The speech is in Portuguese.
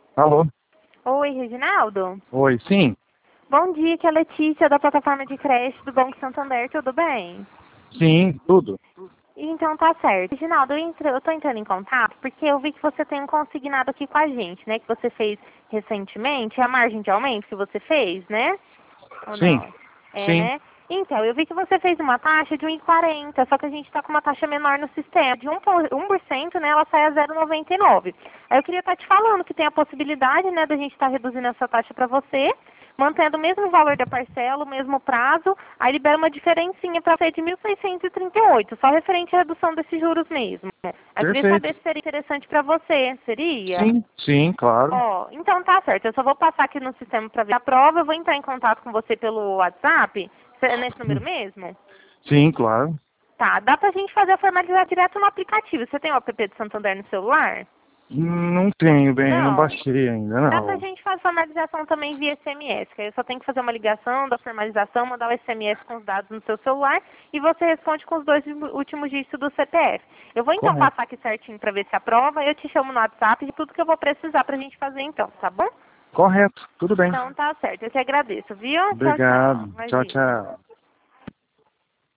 Alô? Oi, Reginaldo. Oi, sim? Bom dia, que é a Letícia da plataforma de creche do Banco Santander, tudo bem? Sim, tudo. Então tá certo. Reginaldo, eu tô entrando em contato porque eu vi que você tem um consignado aqui com a gente, né? Que você fez recentemente, a margem de aumento que você fez, né? Ou Sim, não? É, sim. né? Então, eu vi que você fez uma taxa de 1,40, só que a gente está com uma taxa menor no sistema. De 1%, né, ela sai a 0,99. Aí eu queria estar te falando que tem a possibilidade, né, da gente estar reduzindo essa taxa para você, mantendo o mesmo valor da parcela, o mesmo prazo, aí libera uma diferencinha para você de 1.638, só referente à redução desses juros mesmo. Aí eu queria Perfeito. saber se seria interessante para você, seria? Sim, sim, claro. Ó, então tá certo. Eu só vou passar aqui no sistema para ver a prova. Eu vou entrar em contato com você pelo WhatsApp. É nesse número mesmo? Sim, claro. Tá, dá pra gente fazer a formalização direto no aplicativo. Você tem o app do Santander no celular? Não tenho, bem, não Não. baixei ainda, Dá pra não. gente fazer a formalização também via SMS, que aí eu só tenho que fazer uma ligação da formalização, mandar o SMS com os dados no seu celular e você responde com os dois últimos dígitos do CPF. Eu vou então Correto. passar aqui certinho pra ver se aprova, eu te chamo no WhatsApp de tudo que eu vou precisar pra gente fazer então, tá bom? Correto, tudo bem. Então tá certo, eu te agradeço, viu? Tchau, tchau. Obrigado. Tchau, Imagina. tchau.